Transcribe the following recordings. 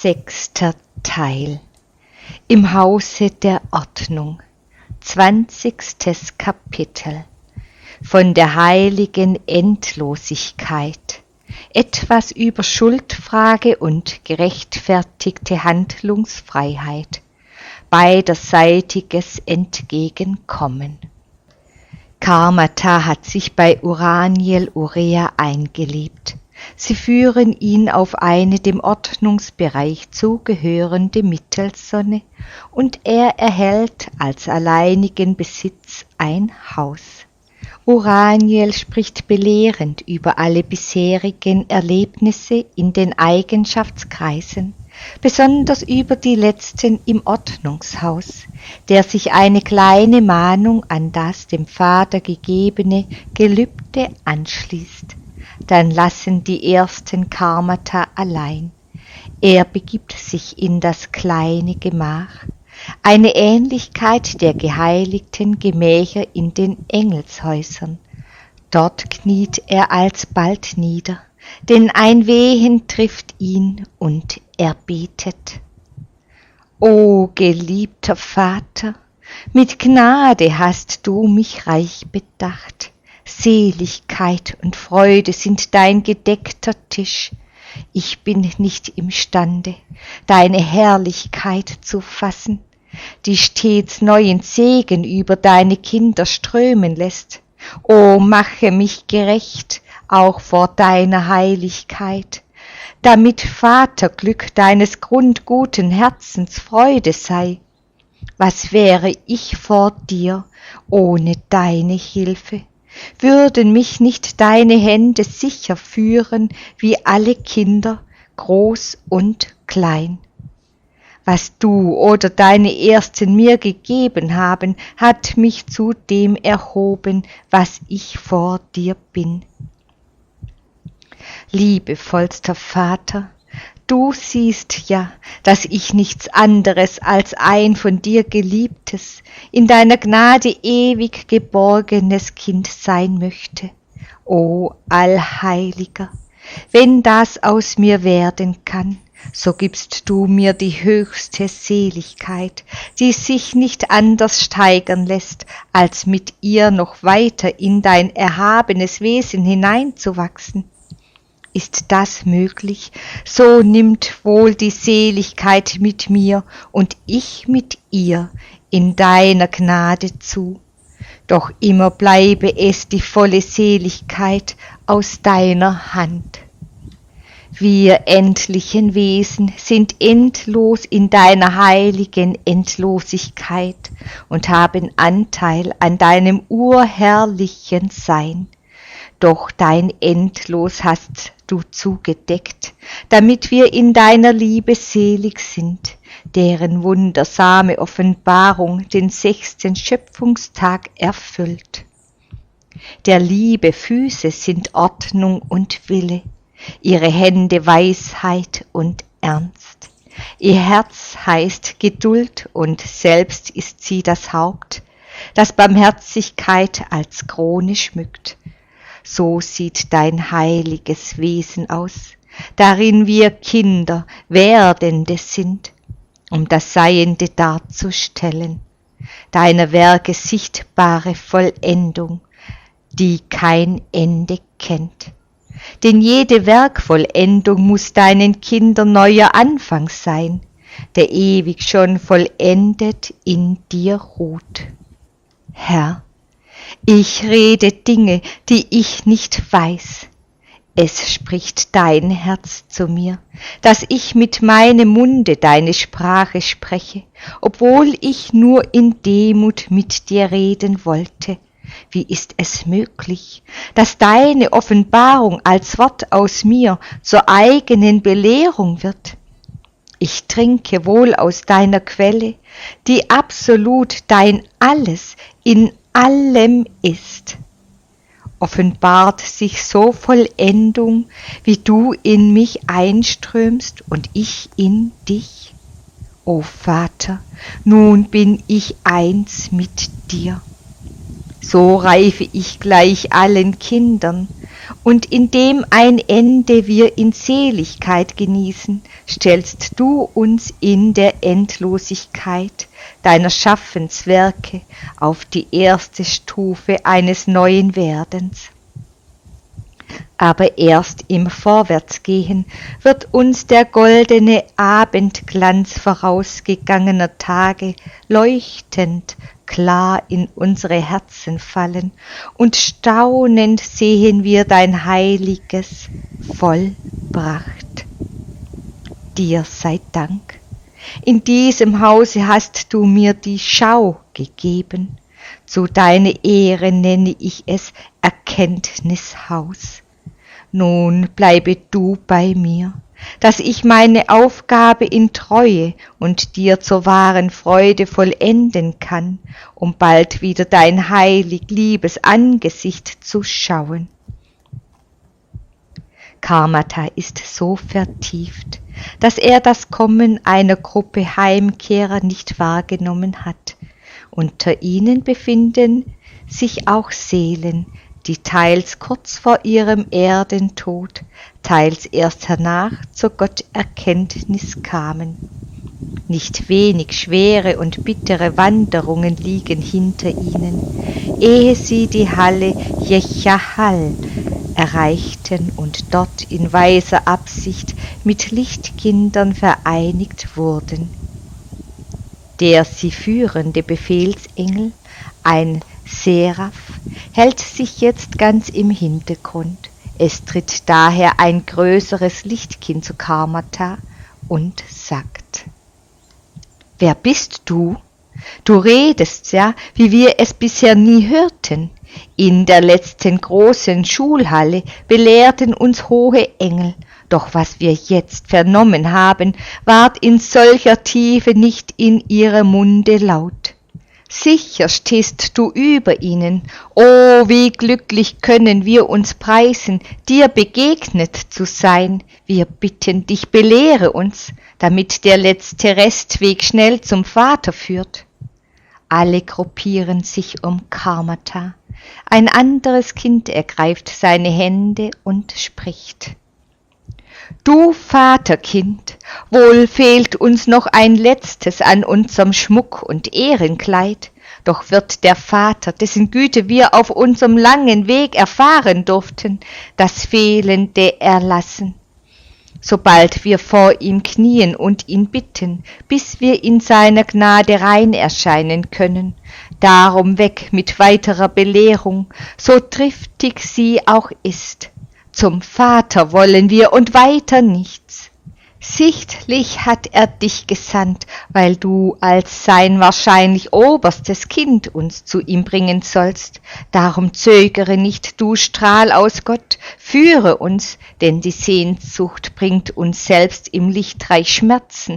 6. Teil Im Hause der Ordnung 20. Kapitel Von der heiligen Endlosigkeit Etwas über Schuldfrage und gerechtfertigte Handlungsfreiheit Beiderseitiges Entgegenkommen. Karmata hat sich bei Uraniel Urea eingelebt. Sie führen ihn auf eine dem Ordnungsbereich zugehörende Mittelsonne und er erhält als alleinigen Besitz ein Haus. Uraniel spricht belehrend über alle bisherigen Erlebnisse in den Eigenschaftskreisen, besonders über die letzten im Ordnungshaus, der sich eine kleine Mahnung an das dem Vater gegebene Gelübde anschließt. Dann lassen die ersten Karmata allein. Er begibt sich in das kleine Gemach, eine Ähnlichkeit der geheiligten Gemächer in den Engelshäusern. Dort kniet er alsbald nieder, denn ein Wehen trifft ihn und er betet. O geliebter Vater, mit Gnade hast du mich reich bedacht. Seligkeit und Freude sind dein gedeckter Tisch. Ich bin nicht imstande, deine Herrlichkeit zu fassen, die stets neuen Segen über deine Kinder strömen lässt. O mache mich gerecht, auch vor deiner Heiligkeit, damit Vaterglück deines grundguten Herzens Freude sei. Was wäre ich vor dir ohne deine Hilfe? Würden mich nicht deine Hände sicher führen, wie alle Kinder, groß und klein? Was du oder deine Ersten mir gegeben haben, hat mich zu dem erhoben, was ich vor dir bin. Liebevollster Vater, du siehst ja, dass ich nichts anderes als ein von dir geliebtes, in deiner Gnade ewig geborgenes Kind sein möchte. O Allheiliger, wenn das aus mir werden kann, so gibst du mir die höchste Seligkeit, die sich nicht anders steigern lässt, als mit ihr noch weiter in dein erhabenes Wesen hineinzuwachsen. Ist das möglich, so nimmt wohl die Seligkeit mit mir und ich mit ihr in deiner Gnade zu. Doch immer bleibe es die volle Seligkeit aus deiner Hand. Wir endlichen Wesen sind endlos in deiner heiligen Endlosigkeit und haben Anteil an deinem urherrlichen Sein. Doch dein Endlos hast du zugedeckt, damit wir in deiner Liebe selig sind, deren wundersame Offenbarung den 6. Schöpfungstag erfüllt. Der Liebe Füße sind Ordnung und Wille, ihre Hände Weisheit und Ernst. Ihr Herz heißt Geduld und selbst ist sie das Haupt, das Barmherzigkeit als Krone schmückt. So sieht dein heiliges Wesen aus, darin wir Kinder, Werdende sind, um das Seiende darzustellen, deiner Werke sichtbare Vollendung, die kein Ende kennt. Denn jede Werkvollendung muss deinen Kindern neuer Anfang sein, der ewig schon vollendet in dir ruht. Herr, ich rede Dinge, die ich nicht weiß. Es spricht dein Herz zu mir, dass ich mit meinem Munde deine Sprache spreche, obwohl ich nur in Demut mit dir reden wollte. Wie ist es möglich, dass deine Offenbarung als Wort aus mir zur eigenen Belehrung wird? Ich trinke wohl aus deiner Quelle, die absolut dein Alles in allem ist. Offenbart sich so Vollendung, wie du in mich einströmst und ich in dich? O Vater, nun bin ich eins mit dir. So reife ich gleich allen Kindern und indem ein Ende wir in Seligkeit genießen, stellst du uns in der Endlosigkeit deiner Schaffenswerke auf die erste Stufe eines neuen Werdens. Aber erst im Vorwärtsgehen wird uns der goldene Abendglanz vorausgegangener Tage leuchtend klar in unsere Herzen fallen, und staunend sehen wir dein Heiliges vollbracht. Dir sei Dank. In diesem Hause hast du mir die Schau gegeben. Zu deiner Ehre nenne ich es Erkenntnishaus. Nun bleibe du bei mir, dass ich meine Aufgabe in Treue und dir zur wahren Freude vollenden kann, um bald wieder dein heilig liebes Angesicht zu schauen. Karmata ist so vertieft, dass er das Kommen einer Gruppe Heimkehrer nicht wahrgenommen hat. Unter ihnen befinden sich auch Seelen, die teils kurz vor ihrem Erdentod, teils erst hernach zur Gotterkenntnis kamen. Nicht wenig schwere und bittere Wanderungen liegen hinter ihnen, ehe sie die Halle Jechahal erreichten und dort in weiser Absicht mit Lichtkindern vereinigt wurden. Der sie führende Befehlsengel, ein Seraph, hält sich jetzt ganz im Hintergrund. Es tritt daher ein größeres Lichtkind zu Karmata und sagt: »Wer bist du? Du redest ja, wie wir es bisher nie hörten. In der letzten großen Schulhalle belehrten uns hohe Engel, doch was wir jetzt vernommen haben, ward in solcher Tiefe nicht in ihrem Munde laut. Sicher stehst du über ihnen, oh, wie glücklich können wir uns preisen, dir begegnet zu sein. Wir bitten dich, belehre uns, damit der letzte Restweg schnell zum Vater führt.« Alle gruppieren sich um Karmata. Ein anderes Kind ergreift seine Hände und spricht: »Du Vaterkind, wohl fehlt uns noch ein letztes an unserem Schmuck und Ehrenkleid, doch wird der Vater, dessen Güte wir auf unserem langen Weg erfahren durften, das Fehlende erlassen, sobald wir vor ihm knien und ihn bitten, bis wir in seiner Gnade rein erscheinen können. Darum weg mit weiterer Belehrung, so triftig sie auch ist. Zum Vater wollen wir und weiter nichts. Sichtlich hat er dich gesandt, weil du als sein wahrscheinlich oberstes Kind uns zu ihm bringen sollst. Darum zögere nicht, du Strahl aus Gott, führe uns, denn die Sehnsucht bringt uns selbst im Lichtreich Schmerzen.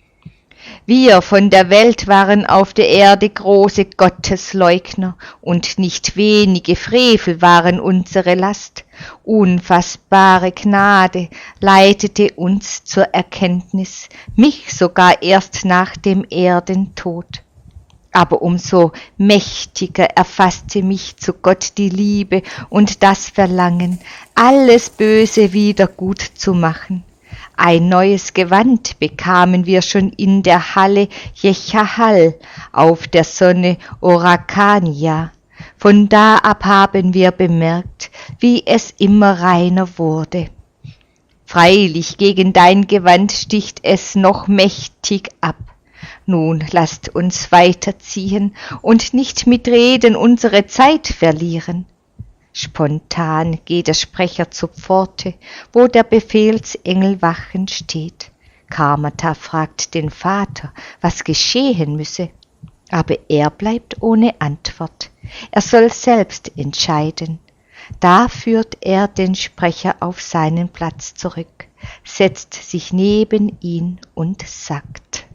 Wir von der Welt waren auf der Erde große Gottesleugner, und nicht wenige Frevel waren unsere Last. Unfassbare Gnade leitete uns zur Erkenntnis, mich sogar erst nach dem Erdentod. Aber umso mächtiger erfasste mich zu Gott die Liebe und das Verlangen, alles Böse wieder gut zu machen. Ein neues Gewand bekamen wir schon in der Halle Jechahal auf der Sonne Orakania. Von da ab haben wir bemerkt, wie es immer reiner wurde. Freilich gegen dein Gewand sticht es noch mächtig ab. Nun lasst uns weiterziehen und nicht mit Reden unsere Zeit verlieren. Spontan geht der Sprecher zur Pforte, wo der Befehlsengel wachend steht. Karmata fragt den Vater, was geschehen müsse, aber er bleibt ohne Antwort. Er soll selbst entscheiden. Da führt er den Sprecher auf seinen Platz zurück, setzt sich neben ihn und sagt: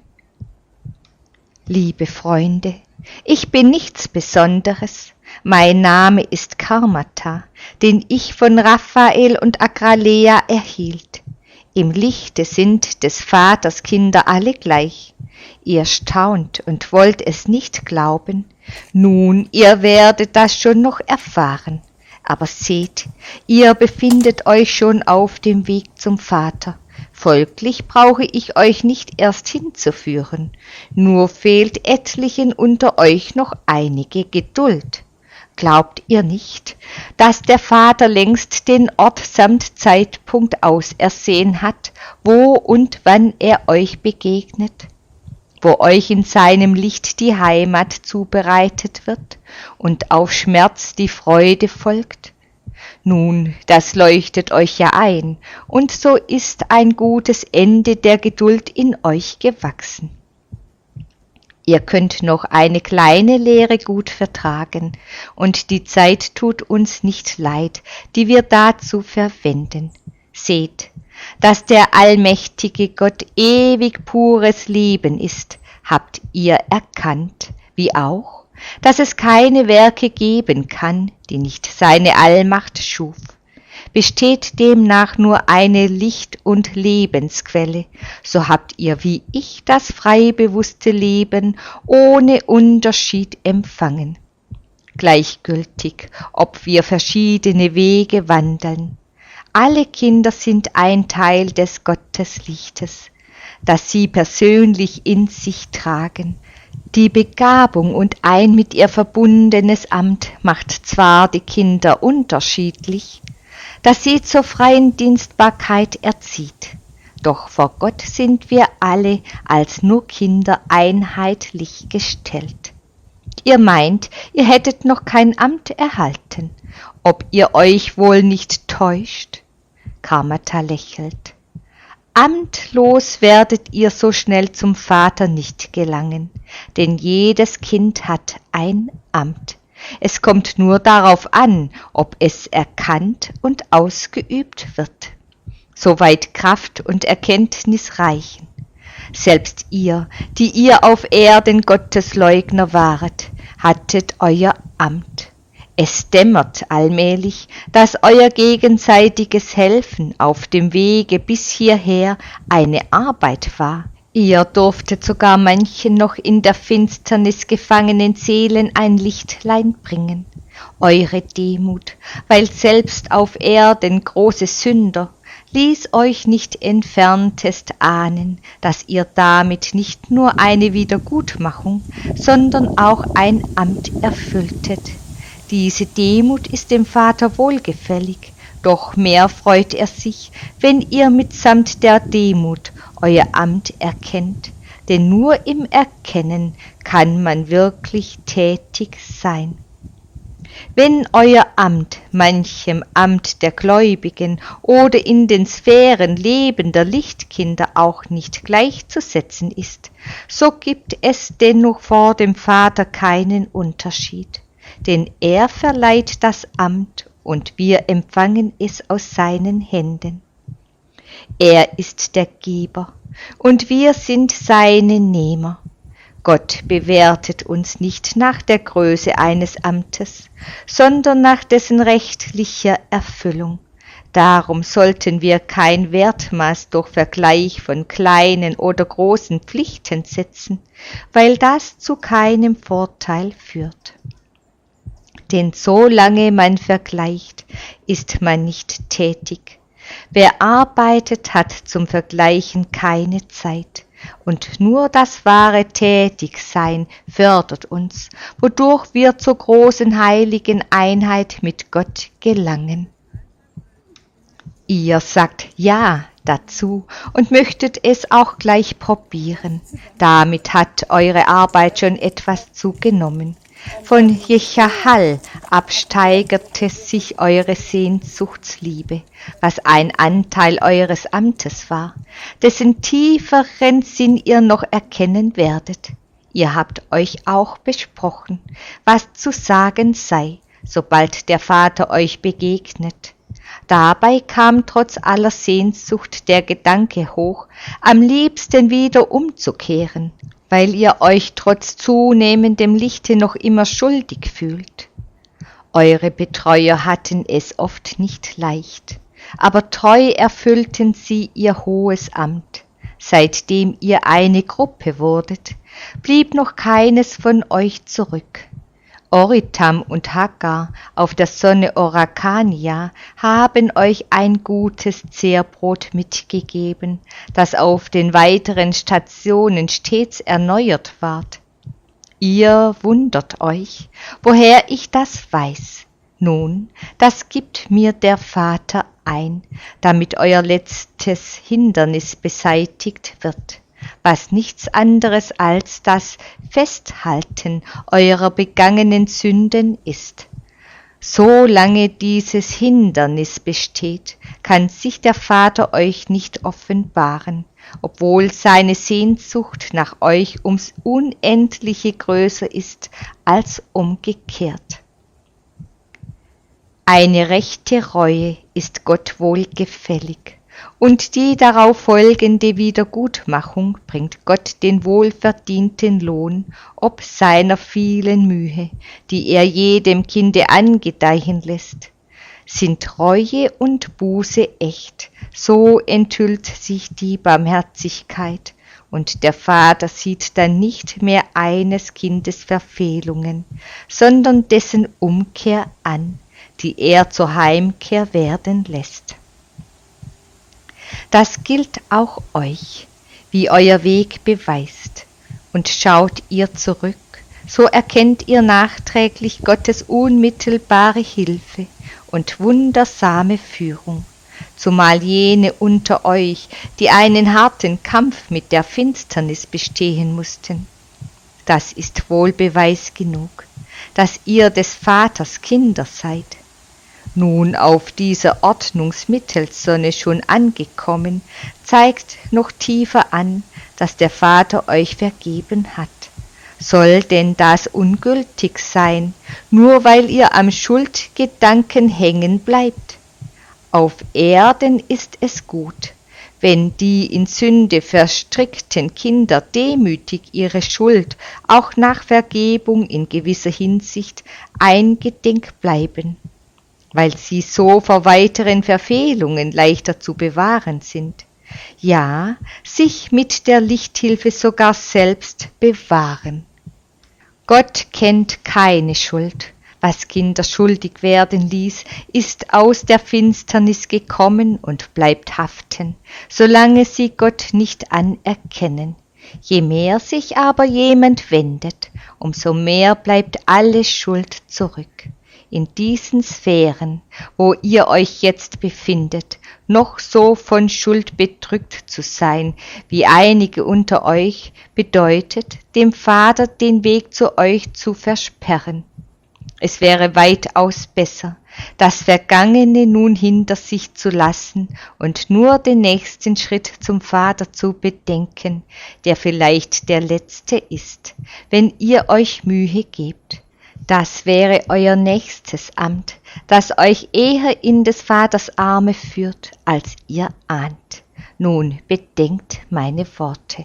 »Liebe Freunde, ich bin nichts Besonderes. Mein Name ist Karmata, den ich von Raphael und Agralea erhielt. Im Lichte sind des Vaters Kinder alle gleich. Ihr staunt und wollt es nicht glauben. Nun, ihr werdet das schon noch erfahren. Aber seht, ihr befindet euch schon auf dem Weg zum Vater. Folglich brauche ich euch nicht erst hinzuführen, nur fehlt etlichen unter euch noch einige Geduld. Glaubt ihr nicht, dass der Vater längst den Ort samt Zeitpunkt ausersehen hat, wo und wann er euch begegnet? Wo euch in seinem Licht die Heimat zubereitet wird und auf Schmerz die Freude folgt? Nun, das leuchtet euch ja ein, und so ist ein gutes Ende der Geduld in euch gewachsen. Ihr könnt noch eine kleine Lehre gut vertragen, und die Zeit tut uns nicht leid, die wir dazu verwenden. Seht, dass der allmächtige Gott ewig pures Leben ist, habt ihr erkannt, wie auch, dass es keine Werke geben kann, die nicht seine Allmacht schuf. Besteht demnach nur eine Licht- und Lebensquelle, so habt ihr wie ich das frei bewusste Leben ohne Unterschied empfangen. Gleichgültig, ob wir verschiedene Wege wandeln. Alle Kinder sind ein Teil des Gotteslichtes, das sie persönlich in sich tragen. Die Begabung und ein mit ihr verbundenes Amt macht zwar die Kinder unterschiedlich, das sie zur freien Dienstbarkeit erzieht, doch vor Gott sind wir alle als nur Kinder einheitlich gestellt. Ihr meint, ihr hättet noch kein Amt erhalten, ob ihr euch wohl nicht täuscht? Karmata lächelt. Amtlos werdet ihr so schnell zum Vater nicht gelangen, denn jedes Kind hat ein Amt. Es kommt nur darauf an, ob es erkannt und ausgeübt wird, soweit Kraft und Erkenntnis reichen. Selbst ihr, die ihr auf Erden Gottesleugner waret, hattet euer Amt. Es dämmert allmählich, dass euer gegenseitiges Helfen auf dem Wege bis hierher eine Arbeit war. Ihr durftet sogar manchen noch in der Finsternis gefangenen Seelen ein Lichtlein bringen. Eure Demut, weil selbst auf Erden große Sünder, ließ euch nicht entferntest ahnen, dass ihr damit nicht nur eine Wiedergutmachung, sondern auch ein Amt erfülltet. Diese Demut ist dem Vater wohlgefällig, doch mehr freut er sich, wenn ihr mitsamt der Demut euer Amt erkennt, denn nur im Erkennen kann man wirklich tätig sein. Wenn euer Amt manchem Amt der Gläubigen oder in den Sphären lebender Lichtkinder auch nicht gleichzusetzen ist, so gibt es dennoch vor dem Vater keinen Unterschied, denn er verleiht das Amt und wir empfangen es aus seinen Händen. Er ist der Geber und wir sind seine Nehmer. Gott bewertet uns nicht nach der Größe eines Amtes, sondern nach dessen rechtlicher Erfüllung. Darum sollten wir kein Wertmaß durch Vergleich von kleinen oder großen Pflichten setzen, weil das zu keinem Vorteil führt. Denn solange man vergleicht, ist man nicht tätig. Wer arbeitet, hat zum Vergleichen keine Zeit. Und nur das wahre Tätigsein fördert uns, wodurch wir zur großen heiligen Einheit mit Gott gelangen. Ihr sagt Ja dazu und möchtet es auch gleich probieren. Damit hat eure Arbeit schon etwas zugenommen. Von Jechahal absteigerte sich eure Sehnsuchtsliebe, was ein Anteil eures Amtes war, dessen tieferen Sinn ihr noch erkennen werdet. Ihr habt euch auch besprochen, was zu sagen sei, sobald der Vater euch begegnet. Dabei kam trotz aller Sehnsucht der Gedanke hoch, am liebsten wieder umzukehren, weil ihr euch trotz zunehmendem Lichte noch immer schuldig fühlt. Eure Betreuer hatten es oft nicht leicht, aber treu erfüllten sie ihr hohes Amt. Seitdem ihr eine Gruppe wurdet, blieb noch keines von euch zurück. Oritam und Hagar auf der Sonne Orakania haben euch ein gutes Zehrbrot mitgegeben, das auf den weiteren Stationen stets erneuert ward. Ihr wundert euch, woher ich das weiß. Nun, das gibt mir der Vater ein, damit euer letztes Hindernis beseitigt wird, was nichts anderes als das Festhalten eurer begangenen Sünden ist. Solange dieses Hindernis besteht, kann sich der Vater euch nicht offenbaren, obwohl seine Sehnsucht nach euch ums Unendliche größer ist als umgekehrt. Eine rechte Reue ist Gott wohlgefällig, und die darauf folgende Wiedergutmachung bringt Gott den wohlverdienten Lohn ob seiner vielen Mühe, die er jedem Kinde angedeihen lässt. Sind Reue und Buße echt, so enthüllt sich die Barmherzigkeit, und der Vater sieht dann nicht mehr eines Kindes Verfehlungen, sondern dessen Umkehr an, die er zur Heimkehr werden lässt. Das gilt auch euch, wie euer Weg beweist, und schaut ihr zurück, so erkennt ihr nachträglich Gottes unmittelbare Hilfe und wundersame Führung, zumal jene unter euch, die einen harten Kampf mit der Finsternis bestehen mussten. Das ist wohl Beweis genug, dass ihr des Vaters Kinder seid. Nun auf dieser Ordnungsmittelsonne schon angekommen, zeigt noch tiefer an, dass der Vater euch vergeben hat. Soll denn das ungültig sein, nur weil ihr am Schuldgedanken hängen bleibt? Auf Erden ist es gut, wenn die in Sünde verstrickten Kinder demütig ihre Schuld auch nach Vergebung in gewisser Hinsicht eingedenk bleiben, weil sie so vor weiteren Verfehlungen leichter zu bewahren sind, ja, sich mit der Lichthilfe sogar selbst bewahren. Gott kennt keine Schuld. Was Kinder schuldig werden ließ, ist aus der Finsternis gekommen und bleibt haften, solange sie Gott nicht anerkennen. Je mehr sich aber jemand wendet, umso mehr bleibt alle Schuld zurück. In diesen Sphären, wo ihr euch jetzt befindet, noch so von Schuld bedrückt zu sein, wie einige unter euch, bedeutet, dem Vater den Weg zu euch zu versperren. Es wäre weitaus besser, das Vergangene nun hinter sich zu lassen und nur den nächsten Schritt zum Vater zu bedenken, der vielleicht der letzte ist, wenn ihr euch Mühe gebt. Das wäre euer nächstes Amt, das euch eher in des Vaters Arme führt, als ihr ahnt. Nun bedenkt meine Worte.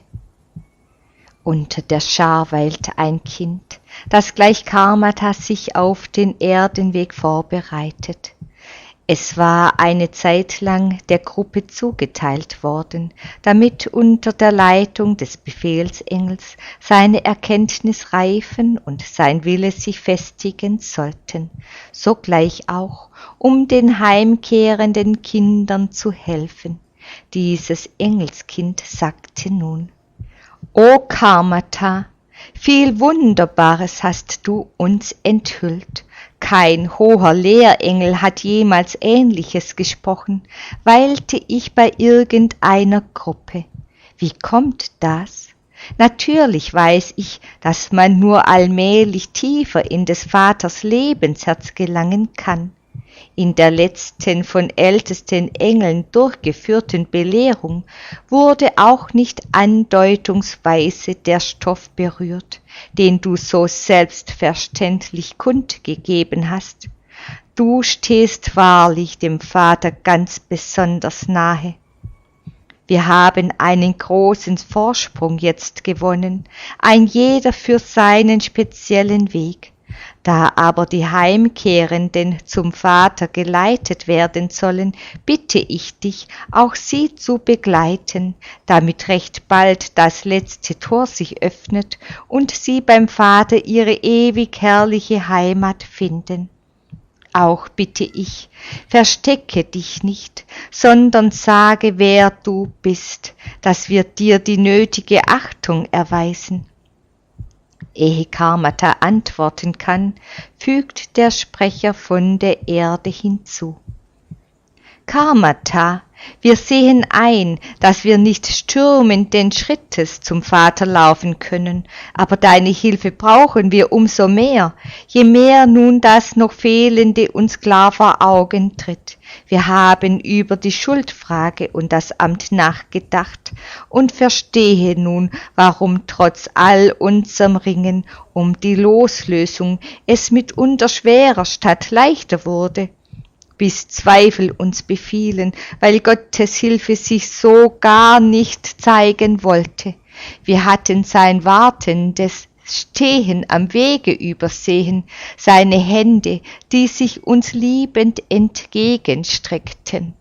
Unter der Schar weilte ein Kind, das gleich Karmata sich auf den Erdenweg vorbereitet. Es war eine Zeit lang der Gruppe zugeteilt worden, damit unter der Leitung des Befehlsengels seine Erkenntnis reifen und sein Wille sich festigen sollten, sogleich auch, um den heimkehrenden Kindern zu helfen. Dieses Engelskind sagte nun: O Karmata, viel Wunderbares hast du uns enthüllt. Kein hoher Lehrengel hat jemals Ähnliches gesprochen, weilte ich bei irgendeiner Gruppe. Wie kommt das? Natürlich weiß ich, dass man nur allmählich tiefer in des Vaters Lebensherz gelangen kann. In der letzten von ältesten Engeln durchgeführten Belehrung wurde auch nicht andeutungsweise der Stoff berührt, den du so selbstverständlich kundgegeben hast. Du stehst wahrlich dem Vater ganz besonders nahe. Wir haben einen großen Vorsprung jetzt gewonnen, ein jeder für seinen speziellen Weg, Da aber die Heimkehrenden zum Vater geleitet werden sollen, bitte ich dich, auch sie zu begleiten, damit recht bald das letzte Tor sich öffnet und sie beim Vater ihre ewig herrliche Heimat finden. Auch bitte ich, verstecke dich nicht, sondern sage, wer du bist, dass wir dir die nötige Achtung erweisen. Ehe Karmata antworten kann, fügt der Sprecher von der Erde hinzu. Karmata, wir sehen ein, dass wir nicht stürmenden Schrittes zum Vater laufen können, aber deine Hilfe brauchen wir umso mehr, je mehr nun das noch Fehlende uns klar vor Augen tritt. Wir haben über die Schuldfrage und das Amt nachgedacht und verstehe nun, warum trotz all unserem Ringen um die Loslösung es mitunter schwerer statt leichter wurde, bis Zweifel uns befielen, weil Gottes Hilfe sich so gar nicht zeigen wollte. Wir hatten sein wartendes Stehen am Wege übersehen, seine Hände, die sich uns liebend entgegenstreckten.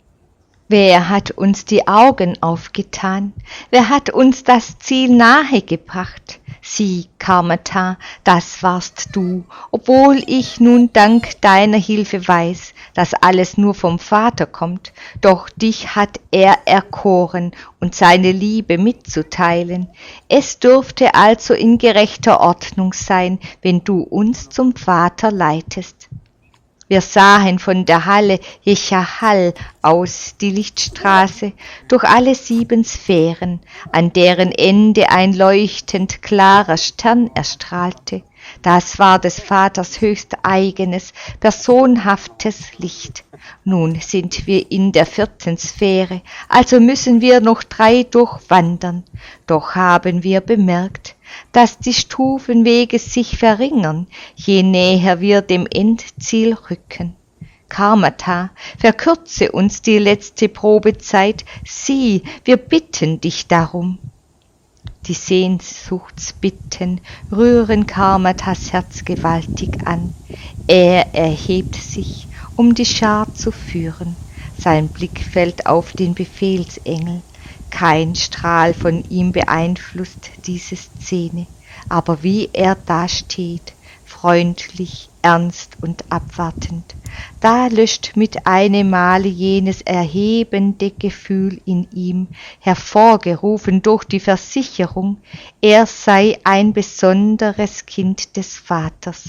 Wer hat uns die Augen aufgetan? Wer hat uns das Ziel nahegebracht? Sieh, Karmata, das warst du, obwohl ich nun dank deiner Hilfe weiß, dass alles nur vom Vater kommt, doch dich hat er erkoren und seine Liebe mitzuteilen. Es dürfte also in gerechter Ordnung sein, wenn du uns zum Vater leitest. Wir sahen von der Halle Jechahal aus die Lichtstraße durch alle 7 Sphären, an deren Ende ein leuchtend klarer Stern erstrahlte. Das war des Vaters höchst eigenes, personhaftes Licht. Nun sind wir in der 4. Sphäre, also müssen wir noch 3 durchwandern. Doch haben wir bemerkt, dass die Stufenwege sich verringern, je näher wir dem Endziel rücken. Karmata, verkürze uns die letzte Probezeit, sieh, wir bitten dich darum. Die Sehnsuchtsbitten rühren Karmatas Herz gewaltig an. Er erhebt sich, um die Schar zu führen. Sein Blick fällt auf den Befehlsengel. Kein Strahl von ihm beeinflusst diese Szene, aber wie er dasteht, freundlich, ernst und abwartend, da löscht mit einem Male jenes erhebende Gefühl in ihm, hervorgerufen durch die Versicherung, er sei ein besonderes Kind des Vaters.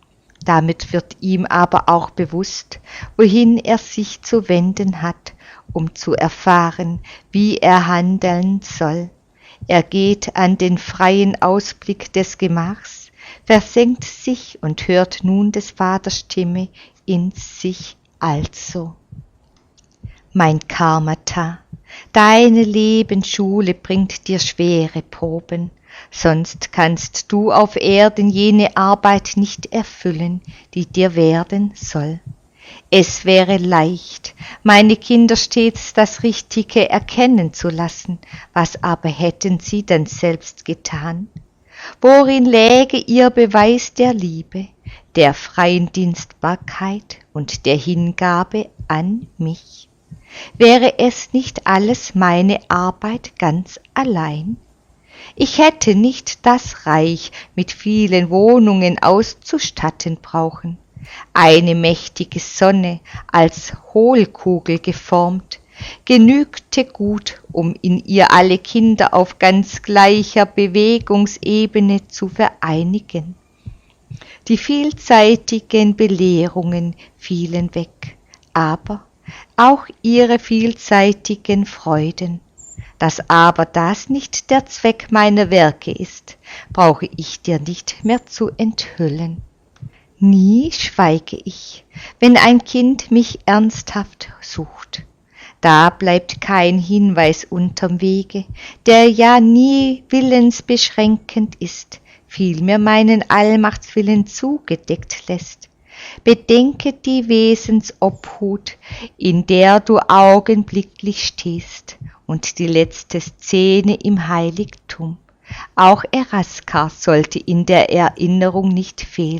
Damit wird ihm aber auch bewusst, wohin er sich zu wenden hat, um zu erfahren, wie er handeln soll. Er geht an den freien Ausblick des Gemachs, versenkt sich und hört nun des Vaters Stimme in sich also. Mein Karmata, deine Lebensschule bringt dir schwere Proben, sonst kannst du auf Erden jene Arbeit nicht erfüllen, die dir werden soll. Es wäre leicht, meine Kinder stets das Richtige erkennen zu lassen, was aber hätten sie denn selbst getan? Worin läge ihr Beweis der Liebe, der freien Dienstbarkeit und der Hingabe an mich? Wäre es nicht alles meine Arbeit ganz allein? Ich hätte nicht das Reich mit vielen Wohnungen auszustatten brauchen. Eine mächtige Sonne, als Hohlkugel geformt, genügte gut, um in ihr alle Kinder auf ganz gleicher Bewegungsebene zu vereinigen. Die vielseitigen Belehrungen fielen weg, aber auch ihre vielseitigen Freuden. Dass aber das nicht der Zweck meiner Werke ist, brauche ich dir nicht mehr zu enthüllen. Nie schweige ich, wenn ein Kind mich ernsthaft sucht. Da bleibt kein Hinweis unterm Wege, der ja nie willensbeschränkend ist, vielmehr meinen Allmachtswillen zugedeckt lässt. Bedenke die Wesensobhut, in der du augenblicklich stehst, und die letzte Szene im Heiligtum. Auch Eraskar sollte in der Erinnerung nicht fehlen.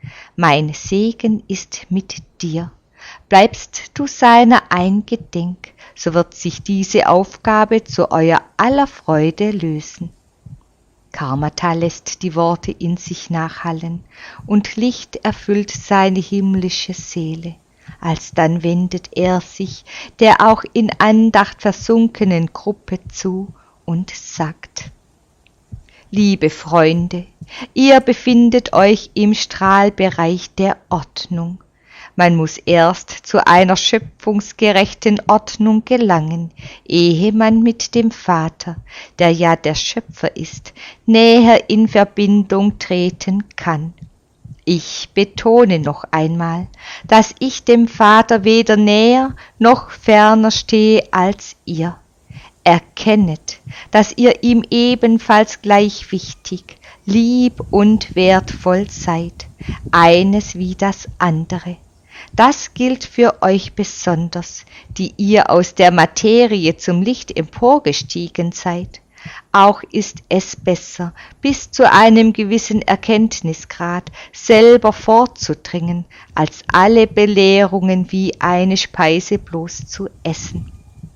Mein Segen ist mit dir. Bleibst du seiner eingedenk, so wird sich diese Aufgabe zu euer aller Freude lösen. Karmata lässt die Worte in sich nachhallen, und Licht erfüllt seine himmlische Seele. Alsdann wendet er sich der auch in Andacht versunkenen Gruppe zu und sagt: Liebe Freunde, ihr befindet euch im Strahlbereich der Ordnung. Man muss erst zu einer schöpfungsgerechten Ordnung gelangen, ehe man mit dem Vater, der ja der Schöpfer ist, näher in Verbindung treten kann. Ich betone noch einmal, dass ich dem Vater weder näher noch ferner stehe als ihr. Erkennet, dass ihr ihm ebenfalls gleich wichtig, lieb und wertvoll seid, eines wie das andere. Das gilt für euch besonders, die ihr aus der Materie zum Licht emporgestiegen seid. Auch ist es besser, bis zu einem gewissen Erkenntnisgrad selber vorzudringen, als alle Belehrungen wie eine Speise bloß zu essen.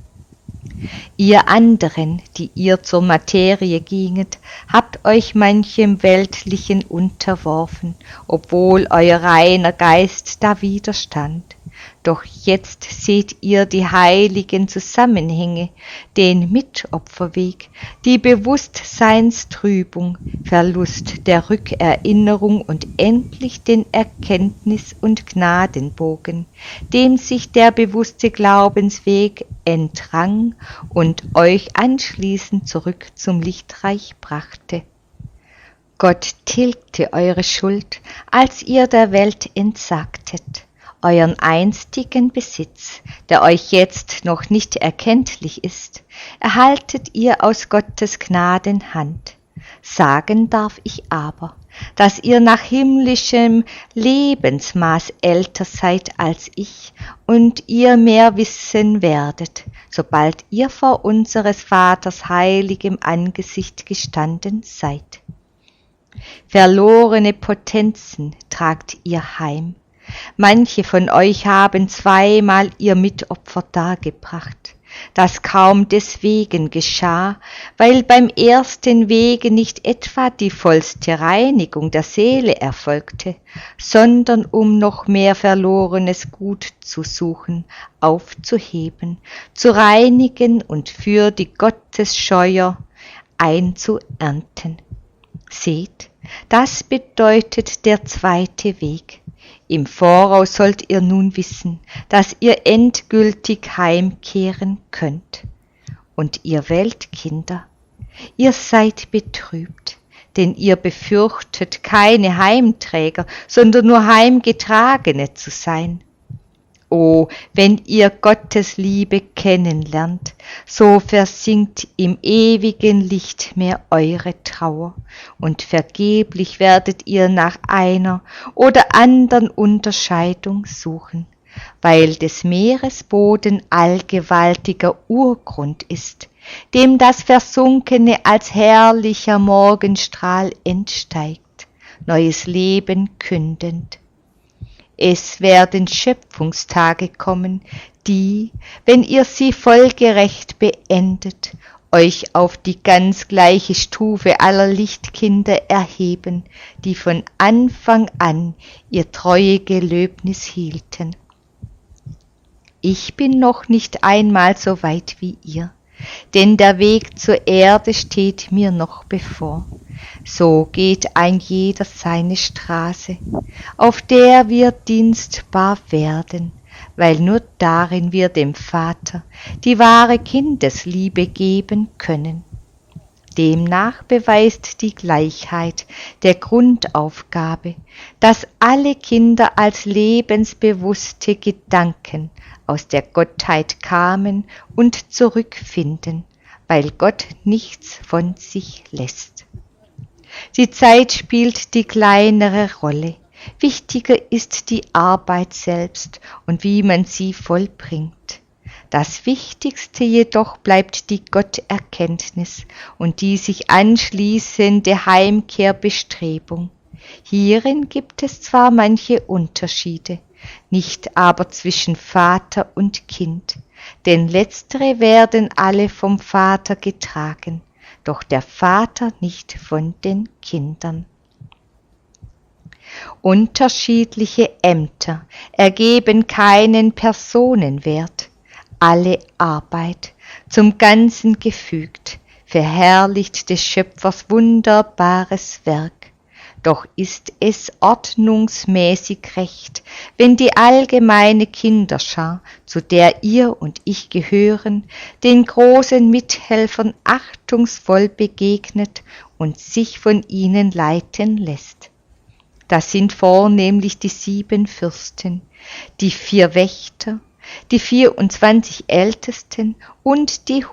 Ihr anderen, die ihr zur Materie ginget, habt euch manchem Weltlichen unterworfen, obwohl euer reiner Geist da widerstand. Doch jetzt seht ihr die heiligen Zusammenhänge, den Mitopferweg, die Bewusstseinstrübung, Verlust der Rückerinnerung und endlich den Erkenntnis- und Gnadenbogen, dem sich der bewusste Glaubensweg entrang und euch anschließend zurück zum Lichtreich brachte. Gott tilgte eure Schuld, als ihr der Welt entsagtet. Euren einstigen Besitz, der euch jetzt noch nicht erkenntlich ist, erhaltet ihr aus Gottes Gnadenhand. Sagen darf ich aber, dass ihr nach himmlischem Lebensmaß älter seid als ich und ihr mehr wissen werdet, sobald ihr vor unseres Vaters heiligem Angesicht gestanden seid. Verlorene Potenzen tragt ihr heim. Manche von euch haben zweimal ihr Mitopfer dargebracht, das kaum deswegen geschah, weil beim ersten Wege nicht etwa die vollste Reinigung der Seele erfolgte, sondern um noch mehr verlorenes Gut zu suchen, aufzuheben, zu reinigen und für die Gottesscheuer einzuernten. Seht, das bedeutet der zweite Weg. Im Voraus sollt ihr nun wissen, dass ihr endgültig heimkehren könnt. Und ihr Weltkinder, ihr seid betrübt, denn ihr befürchtet keine Heimträger, sondern nur Heimgetragene zu sein. O, wenn ihr Gottes Liebe kennenlernt, so versinkt im ewigen Licht mehr eure Trauer, und vergeblich werdet ihr nach einer oder andern Unterscheidung suchen, weil des Meeres Boden allgewaltiger Urgrund ist, dem das Versunkene als herrlicher Morgenstrahl entsteigt, neues Leben kündend. Es werden Schöpfungstage kommen, die, wenn ihr sie folgerecht beendet, euch auf die ganz gleiche Stufe aller Lichtkinder erheben, die von Anfang an ihr treue Gelöbnis hielten. Ich bin noch nicht einmal so weit wie ihr, denn der Weg zur Erde steht mir noch bevor. So geht ein jeder seine Straße, auf der wir dienstbar werden, weil nur darin wir dem Vater die wahre Kindesliebe geben können. Demnach beweist die Gleichheit der Grundaufgabe, dass alle Kinder als lebensbewusste Gedanken aus der Gottheit kamen und zurückfinden, weil Gott nichts von sich lässt. Die Zeit spielt die kleinere Rolle. Wichtiger ist die Arbeit selbst und wie man sie vollbringt. Das Wichtigste jedoch bleibt die Gotterkenntnis und die sich anschließende Heimkehrbestrebung. Hierin gibt es zwar manche Unterschiede, nicht aber zwischen Vater und Kind, denn letztere werden alle vom Vater getragen, doch der Vater nicht von den Kindern. Unterschiedliche Ämter ergeben keinen Personenwert, alle Arbeit, zum Ganzen gefügt, verherrlicht des Schöpfers wunderbares Werk. Doch ist es ordnungsmäßig recht, wenn die allgemeine Kinderschar, zu der ihr und ich gehören, den großen Mithelfern achtungsvoll begegnet und sich von ihnen leiten lässt. Das sind vornehmlich die 7 Fürsten, die 4 Wächter, die 24 Ältesten und die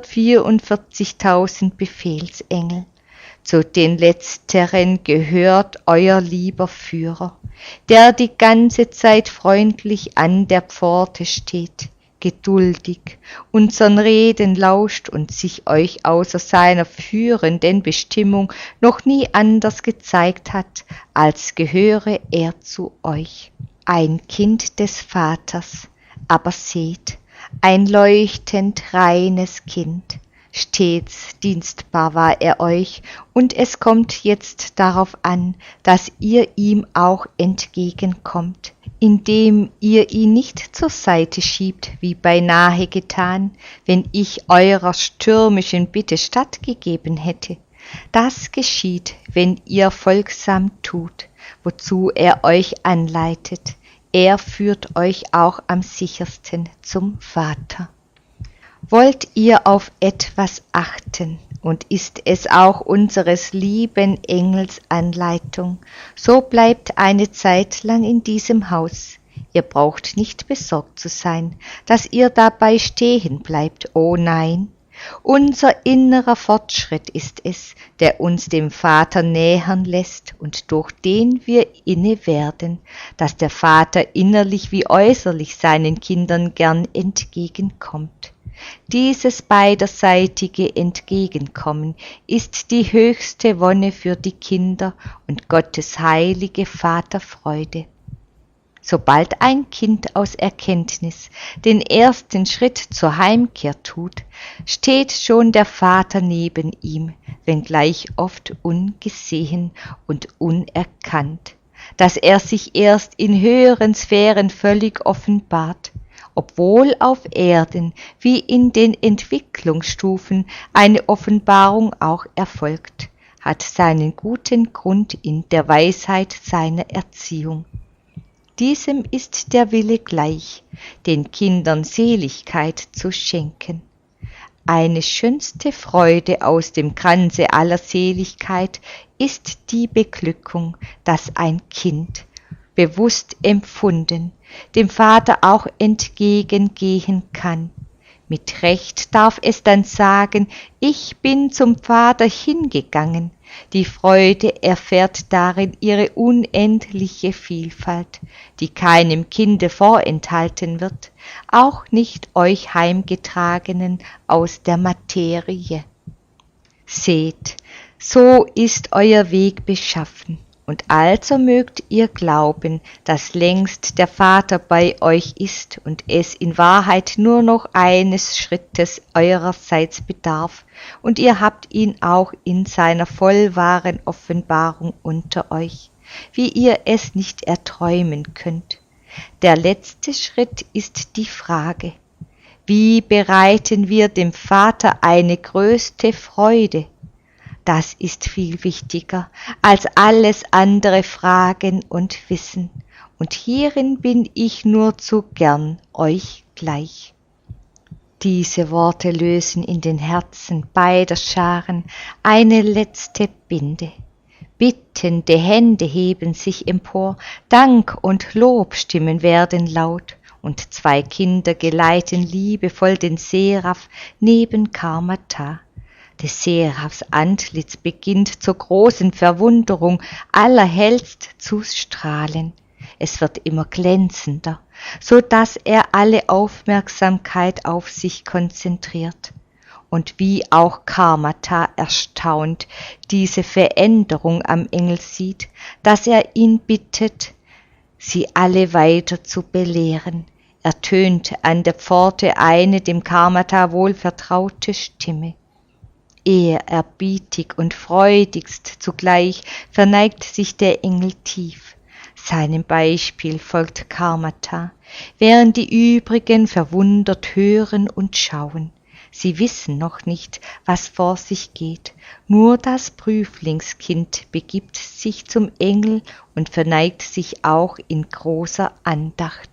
144.000 Befehlsengel. Zu den Letzteren gehört euer lieber Führer, der die ganze Zeit freundlich an der Pforte steht, geduldig unseren Reden lauscht und sich euch außer seiner führenden Bestimmung noch nie anders gezeigt hat, als gehöre er zu euch. Ein Kind des Vaters, aber seht, ein leuchtend reines Kind. Stets dienstbar war er euch, und es kommt jetzt darauf an, dass ihr ihm auch entgegenkommt, indem ihr ihn nicht zur Seite schiebt, wie beinahe getan, wenn ich eurer stürmischen Bitte stattgegeben hätte. Das geschieht, wenn ihr folgsam tut, wozu er euch anleitet. Er führt euch auch am sichersten zum Vater. Wollt ihr auf etwas achten, und ist es auch unseres lieben Engels Anleitung, so bleibt eine Zeit lang in diesem Haus. Ihr braucht nicht besorgt zu sein, dass ihr dabei stehen bleibt, oh nein. Unser innerer Fortschritt ist es, der uns dem Vater nähern lässt und durch den wir inne werden, dass der Vater innerlich wie äußerlich seinen Kindern gern entgegenkommt. Dieses beiderseitige Entgegenkommen ist die höchste Wonne für die Kinder und Gottes heilige Vaterfreude. Sobald ein Kind aus Erkenntnis den ersten Schritt zur Heimkehr tut, steht schon der Vater neben ihm, wenngleich oft ungesehen und unerkannt, dass er sich erst in höheren Sphären völlig offenbart, obwohl auf Erden wie in den Entwicklungsstufen eine Offenbarung auch erfolgt, hat seinen guten Grund in der Weisheit seiner Erziehung. Diesem ist der Wille gleich, den Kindern Seligkeit zu schenken. Eine schönste Freude aus dem Kranze aller Seligkeit ist die Beglückung, dass ein Kind, bewusst empfunden, dem Vater auch entgegengehen kann. Mit Recht darf es dann sagen, ich bin zum Vater hingegangen. Die Freude erfährt darin ihre unendliche Vielfalt, die keinem Kinde vorenthalten wird, auch nicht euch Heimgetragenen aus der Materie. Seht, so ist euer Weg beschaffen. Und also mögt ihr glauben, dass längst der Vater bei euch ist und es in Wahrheit nur noch eines Schrittes eurerseits bedarf, und ihr habt ihn auch in seiner vollwahren Offenbarung unter euch, wie ihr es nicht erträumen könnt. Der letzte Schritt ist die Frage: Wie bereiten wir dem Vater eine größte Freude? Das ist viel wichtiger als alles andere Fragen und Wissen, und hierin bin ich nur zu gern euch gleich. Diese Worte lösen in den Herzen beider Scharen eine letzte Binde. Bittende Hände heben sich empor, Dank und Lobstimmen werden laut, und 2 Kinder geleiten liebevoll den Seraph neben Karmata. Des Seraphs Antlitz beginnt zur großen Verwunderung allerhellst zu strahlen. Es wird immer glänzender, so dass er alle Aufmerksamkeit auf sich konzentriert. und wie auch Karmata erstaunt diese Veränderung am Engel sieht, dass er ihn bittet, sie alle weiter zu belehren, ertönt an der Pforte eine dem Karmata wohlvertraute Stimme. Ehrerbietig und freudigst zugleich verneigt sich der Engel tief. Seinem Beispiel folgt Karmata, während die übrigen verwundert hören und schauen. Sie wissen noch nicht, was vor sich geht, nur das Prüflingskind begibt sich zum Engel und verneigt sich auch in großer Andacht.